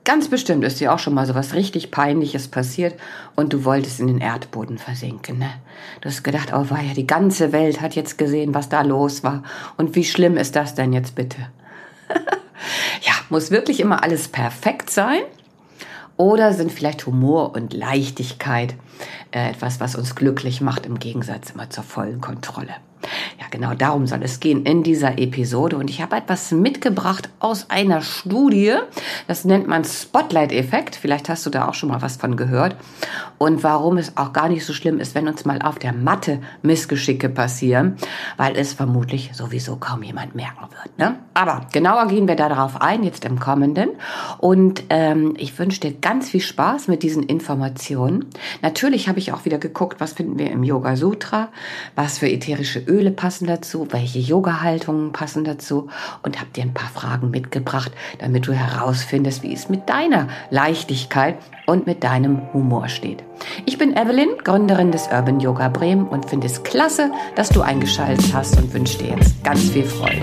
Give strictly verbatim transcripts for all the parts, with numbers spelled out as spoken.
Ganz bestimmt ist dir auch schon mal so was richtig Peinliches passiert und du wolltest in den Erdboden versinken, ne? Du hast gedacht, oh weia, die ganze Welt hat jetzt gesehen, was da los war. Und wie schlimm ist das denn jetzt bitte? Ja, muss wirklich immer alles perfekt sein? Oder sind vielleicht Humor und Leichtigkeit äh, etwas, was uns glücklich macht, im Gegensatz immer zur vollen Kontrolle? Ja, genau darum soll es gehen in dieser Episode. Und ich habe etwas mitgebracht aus einer Studie. Das nennt man Spotlight-Effekt. Vielleicht hast du da auch schon mal was von gehört. Und warum es auch gar nicht so schlimm ist, wenn uns mal auf der Matte Missgeschicke passieren, weil es vermutlich sowieso kaum jemand merken wird, ne? Aber genauer gehen wir da darauf ein, jetzt im Kommenden. Und ähm, ich wünsche dir ganz viel Spaß mit diesen Informationen. Natürlich habe ich auch wieder geguckt, was finden wir im Yoga Sutra, was für ätherische Öle passen dazu, welche Yoga-Haltungen passen dazu und habe dir ein paar Fragen mitgebracht, damit du herausfindest, wie es mit deiner Leichtigkeit und mit deinem Humor steht. Ich bin Evelyn, Gründerin des Urban Yoga Bremen und finde es klasse, dass du eingeschaltet hast und wünsche dir jetzt ganz viel Freude.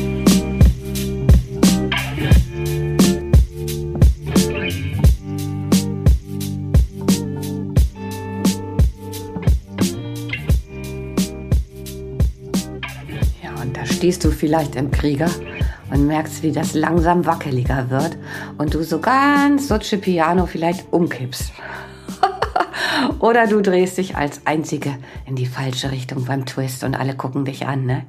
Stehst du vielleicht im Krieger und merkst, wie das langsam wackeliger wird und du so ganz Dolce Piano vielleicht umkippst. Oder du drehst dich als Einzige in die falsche Richtung beim Twist und alle gucken dich an, ne?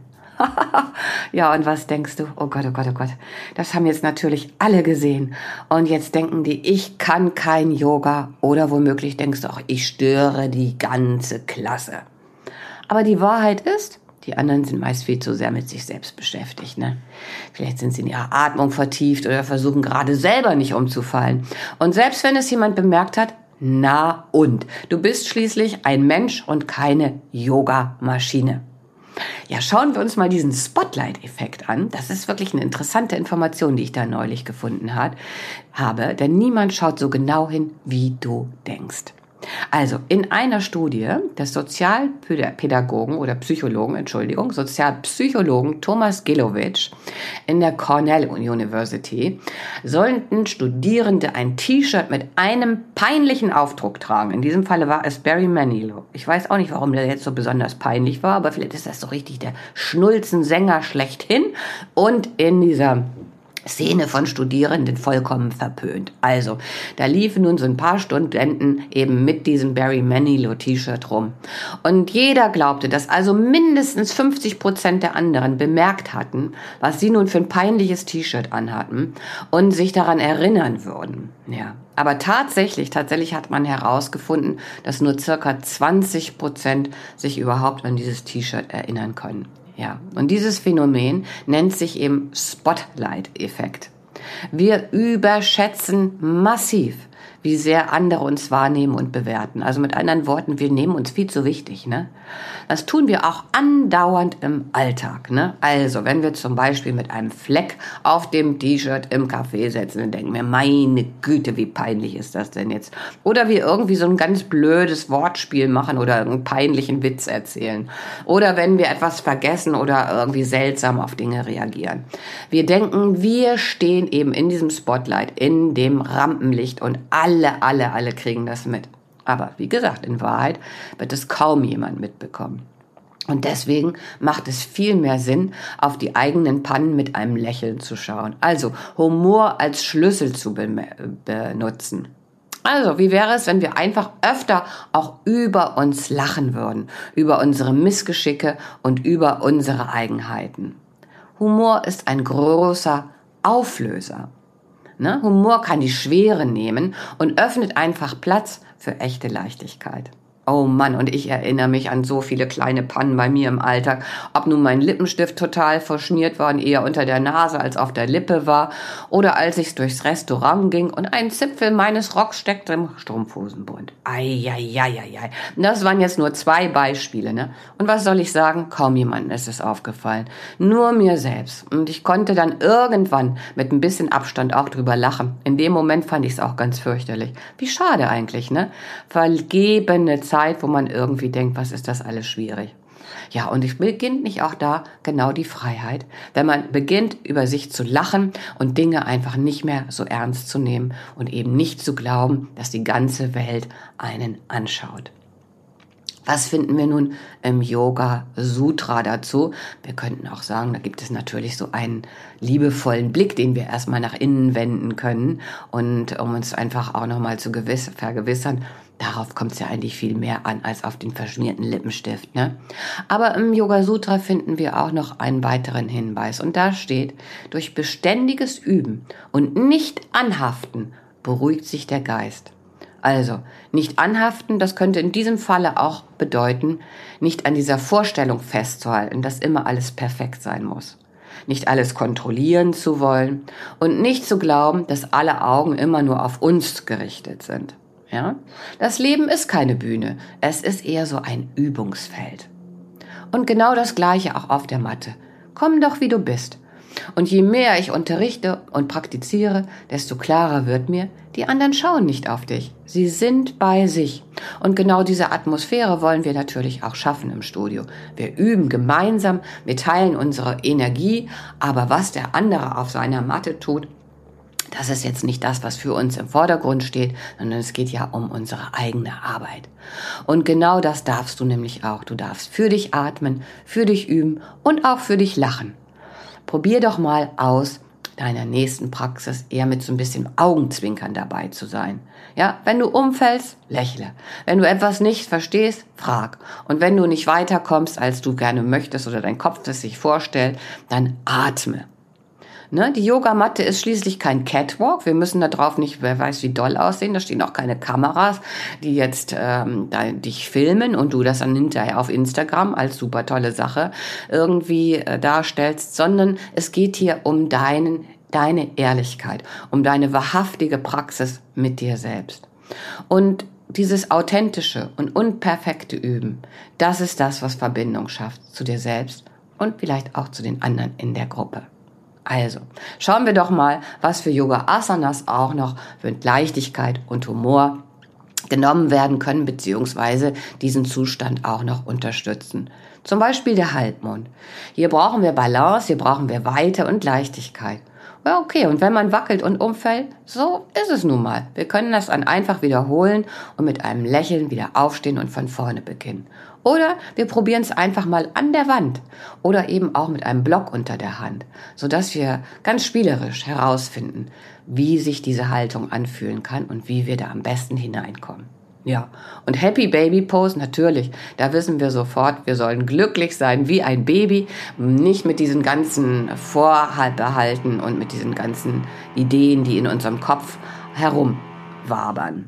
Ja, und was denkst du? Oh Gott, oh Gott, oh Gott. Das haben jetzt natürlich alle gesehen. Und jetzt denken die, ich kann kein Yoga. Oder womöglich denkst du auch, ich störe die ganze Klasse. Aber die Wahrheit ist, die anderen sind meist viel zu sehr mit sich selbst beschäftigt, ne? Vielleicht sind sie in ihrer Atmung vertieft oder versuchen gerade selber nicht umzufallen. Und selbst wenn es jemand bemerkt hat, na und? Du bist schließlich ein Mensch und keine Yoga-Maschine. Ja, schauen wir uns mal diesen Spotlight-Effekt an. Das ist wirklich eine interessante Information, die ich da neulich gefunden hat, habe, denn niemand schaut so genau hin, wie du denkst. Also in einer Studie des Sozialpädagogen oder Psychologen, Entschuldigung, Sozialpsychologen Thomas Gilovich in der Cornell University sollten Studierende ein T-Shirt mit einem peinlichen Aufdruck tragen. In diesem Falle war es Barry Manilow. Ich weiß auch nicht, warum der jetzt so besonders peinlich war, aber vielleicht ist das so richtig der Schnulzensänger schlechthin und in dieser Szene von Studierenden vollkommen verpönt. Also, da liefen nun so ein paar Studenten eben mit diesem Barry Manilow T-Shirt rum. Und jeder glaubte, dass also mindestens fünfzig Prozent der anderen bemerkt hatten, was sie nun für ein peinliches T-Shirt anhatten und sich daran erinnern würden. Ja. Aber tatsächlich, tatsächlich hat man herausgefunden, dass nur circa zwanzig Prozent sich überhaupt an dieses T-Shirt erinnern können. Ja, und dieses Phänomen nennt sich eben Spotlight-Effekt. Wir überschätzen massiv, wie sehr andere uns wahrnehmen und bewerten. Also mit anderen Worten, wir nehmen uns viel zu wichtig, ne? Das tun wir auch andauernd im Alltag, ne? Also, wenn wir zum Beispiel mit einem Fleck auf dem T-Shirt im Café sitzen und denken wir, meine Güte, wie peinlich ist das denn jetzt? Oder wir irgendwie so ein ganz blödes Wortspiel machen oder einen peinlichen Witz erzählen. Oder wenn wir etwas vergessen oder irgendwie seltsam auf Dinge reagieren. Wir denken, wir stehen eben in diesem Spotlight, in dem Rampenlicht und alle, alle, alle kriegen das mit. Aber wie gesagt, in Wahrheit wird es kaum jemand mitbekommen. Und deswegen macht es viel mehr Sinn, auf die eigenen Pannen mit einem Lächeln zu schauen. Also Humor als Schlüssel zu be- benutzen. Also, wie wäre es, wenn wir einfach öfter auch über uns lachen würden, über unsere Missgeschicke und über unsere Eigenheiten? Humor ist ein großer Auflöser. Ne? Humor kann die Schwere nehmen und öffnet einfach Platz für echte Leichtigkeit. Oh Mann, und ich erinnere mich an so viele kleine Pannen bei mir im Alltag. Ob nun mein Lippenstift total verschmiert war und eher unter der Nase als auf der Lippe war. Oder als ich durchs Restaurant ging und ein Zipfel meines Rocks steckte im Strumpfhosenbund. Eieieiei. Das waren jetzt nur zwei Beispiele, ne? Und was soll ich sagen? Kaum jemandem ist es aufgefallen. Nur mir selbst. Und ich konnte dann irgendwann mit ein bisschen Abstand auch drüber lachen. In dem Moment fand ich es auch ganz fürchterlich. Wie schade eigentlich, ne? Vergebene Zeit. Zeit, wo man irgendwie denkt, was ist das alles schwierig. Ja, und es beginnt nicht auch da genau die Freiheit, wenn man beginnt, über sich zu lachen und Dinge einfach nicht mehr so ernst zu nehmen und eben nicht zu glauben, dass die ganze Welt einen anschaut. Was finden wir nun im Yoga Sutra dazu? Wir könnten auch sagen, da gibt es natürlich so einen liebevollen Blick, den wir erstmal nach innen wenden können und um uns einfach auch nochmal zu gewiss, vergewissern, darauf kommt es ja eigentlich viel mehr an als auf den verschmierten Lippenstift, ne? Aber im Yoga Sutra finden wir auch noch einen weiteren Hinweis und da steht, durch beständiges Üben und nicht anhaften beruhigt sich der Geist. Also, nicht anhaften, das könnte in diesem Falle auch bedeuten, nicht an dieser Vorstellung festzuhalten, dass immer alles perfekt sein muss. Nicht alles kontrollieren zu wollen und nicht zu glauben, dass alle Augen immer nur auf uns gerichtet sind. Ja? Das Leben ist keine Bühne, es ist eher so ein Übungsfeld. Und genau das Gleiche auch auf der Matte. Komm doch, wie du bist. Und je mehr ich unterrichte und praktiziere, desto klarer wird mir, die anderen schauen nicht auf dich. Sie sind bei sich. Und genau diese Atmosphäre wollen wir natürlich auch schaffen im Studio. Wir üben gemeinsam, wir teilen unsere Energie, aber was der andere auf seiner Matte tut, das ist jetzt nicht das, was für uns im Vordergrund steht, sondern es geht ja um unsere eigene Arbeit. Und genau das darfst du nämlich auch. Du darfst für dich atmen, für dich üben und auch für dich lachen. Probier doch mal aus, deiner nächsten Praxis eher mit so ein bisschen Augenzwinkern dabei zu sein. Ja, wenn du umfällst, lächle. Wenn du etwas nicht verstehst, frag. Und wenn du nicht weiterkommst, als du gerne möchtest oder dein Kopf es sich vorstellt, dann atme. Ne, die Yogamatte ist schließlich kein Catwalk. Wir müssen da drauf nicht, wer weiß wie doll aussehen. Da stehen auch keine Kameras, die jetzt ähm, da, dich filmen und du das dann hinterher auf Instagram als super tolle Sache irgendwie äh, darstellst, sondern es geht hier um deinen, deine Ehrlichkeit, um deine wahrhaftige Praxis mit dir selbst. Und dieses authentische und unperfekte Üben, das ist das, was Verbindung schafft zu dir selbst und vielleicht auch zu den anderen in der Gruppe. Also, schauen wir doch mal, was für Yoga-Asanas auch noch mit Leichtigkeit und Humor genommen werden können, beziehungsweise diesen Zustand auch noch unterstützen. Zum Beispiel der Halbmond. Hier brauchen wir Balance, hier brauchen wir Weite und Leichtigkeit. Ja, okay, und wenn man wackelt und umfällt, so ist es nun mal. Wir können das dann einfach wiederholen und mit einem Lächeln wieder aufstehen und von vorne beginnen. Oder wir probieren es einfach mal an der Wand oder eben auch mit einem Block unter der Hand, sodass wir ganz spielerisch herausfinden, wie sich diese Haltung anfühlen kann und wie wir da am besten hineinkommen. Ja, und Happy Baby Pose, natürlich, da wissen wir sofort, wir sollen glücklich sein wie ein Baby, nicht mit diesen ganzen Vorbehalten und mit diesen ganzen Ideen, die in unserem Kopf herumwabern.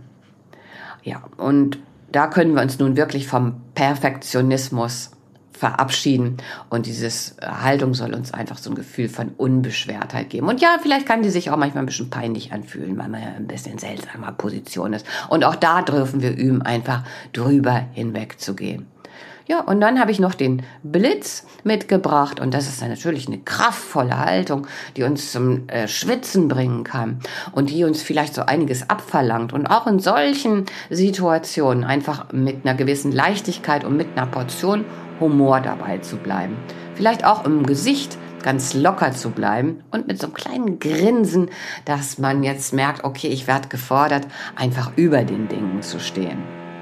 Ja, und da können wir uns nun wirklich vom Perfektionismus verabschieden und diese Haltung soll uns einfach so ein Gefühl von Unbeschwertheit geben. Und ja, vielleicht kann die sich auch manchmal ein bisschen peinlich anfühlen, weil man ja ein bisschen seltsamer Position ist. Und auch da dürfen wir üben, einfach drüber hinweg zu gehen. Ja, und dann habe ich noch den Blitz mitgebracht und das ist dann natürlich eine kraftvolle Haltung, die uns zum äh, Schwitzen bringen kann und die uns vielleicht so einiges abverlangt und auch in solchen Situationen einfach mit einer gewissen Leichtigkeit und mit einer Portion Humor dabei zu bleiben. Vielleicht auch im Gesicht ganz locker zu bleiben und mit so einem kleinen Grinsen, dass man jetzt merkt, okay, ich werde gefordert, einfach über den Dingen zu stehen.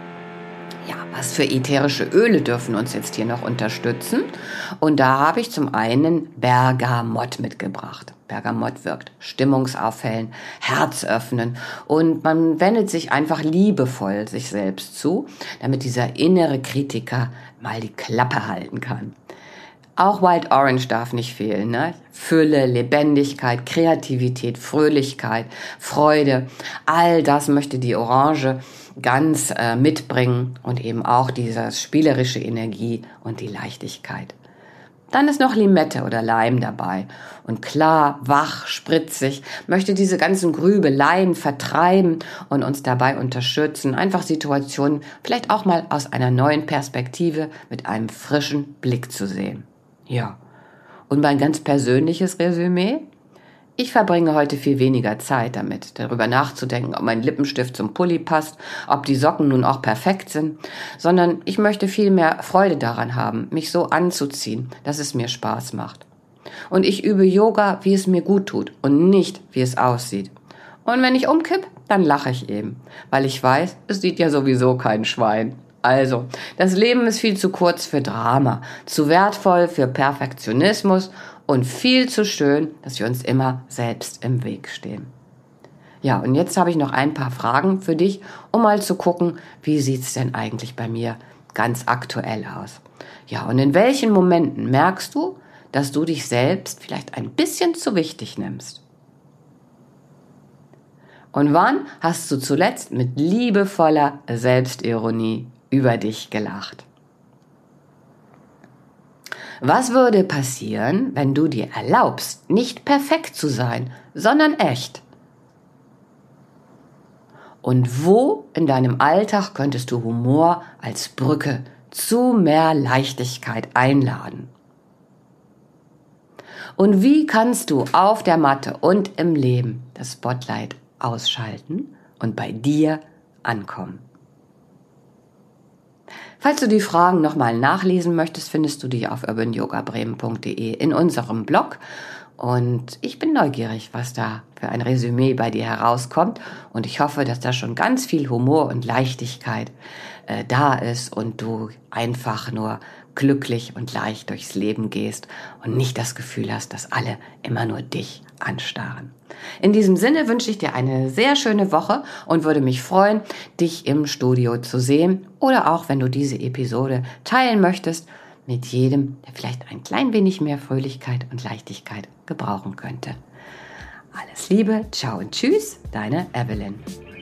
Ja, was für ätherische Öle dürfen uns jetzt hier noch unterstützen? Und da habe ich zum einen Bergamott mitgebracht. Bergamott wirkt stimmungsaufhellend, herzöffnend und man wendet sich einfach liebevoll sich selbst zu, damit dieser innere Kritiker mal die Klappe halten kann. Auch Wild Orange darf nicht fehlen, ne? Fülle, Lebendigkeit, Kreativität, Fröhlichkeit, Freude, all das möchte die Orange ganz äh, mitbringen und eben auch diese spielerische Energie und die Leichtigkeit. Dann ist noch Limette oder Leim dabei und klar, wach, spritzig, möchte diese ganzen Grübeleien vertreiben und uns dabei unterstützen, einfach Situationen vielleicht auch mal aus einer neuen Perspektive mit einem frischen Blick zu sehen. Ja, und mein ganz persönliches Resümee? Ich verbringe heute viel weniger Zeit damit, darüber nachzudenken, ob mein Lippenstift zum Pulli passt, ob die Socken nun auch perfekt sind, sondern ich möchte viel mehr Freude daran haben, mich so anzuziehen, dass es mir Spaß macht. Und ich übe Yoga, wie es mir gut tut und nicht, wie es aussieht. Und wenn ich umkipp, dann lache ich eben, weil ich weiß, es sieht ja sowieso kein Schwein. Also, das Leben ist viel zu kurz für Drama, zu wertvoll für Perfektionismus und viel zu schön, dass wir uns immer selbst im Weg stehen. Ja, und jetzt habe ich noch ein paar Fragen für dich, um mal zu gucken, wie sieht's denn eigentlich bei mir ganz aktuell aus. Ja, und in welchen Momenten merkst du, dass du dich selbst vielleicht ein bisschen zu wichtig nimmst? Und wann hast du zuletzt mit liebevoller Selbstironie über dich gelacht? Was würde passieren, wenn du dir erlaubst, nicht perfekt zu sein, sondern echt? Und wo in deinem Alltag könntest du Humor als Brücke zu mehr Leichtigkeit einladen? Und wie kannst du auf der Matte und im Leben das Spotlight ausschalten und bei dir ankommen? Falls du die Fragen nochmal nachlesen möchtest, findest du die auf urban yoga bremen punkt de in unserem Blog. Und ich bin neugierig, was da für ein Resümee bei dir herauskommt. Und ich hoffe, dass da schon ganz viel Humor und Leichtigkeit äh, da ist und du einfach nur glücklich und leicht durchs Leben gehst und nicht das Gefühl hast, dass alle immer nur dich anstarren. In diesem Sinne wünsche ich dir eine sehr schöne Woche und würde mich freuen, dich im Studio zu sehen oder auch, wenn du diese Episode teilen möchtest, mit jedem, der vielleicht ein klein wenig mehr Fröhlichkeit und Leichtigkeit gebrauchen könnte. Alles Liebe, ciao und tschüss, deine Evelyn.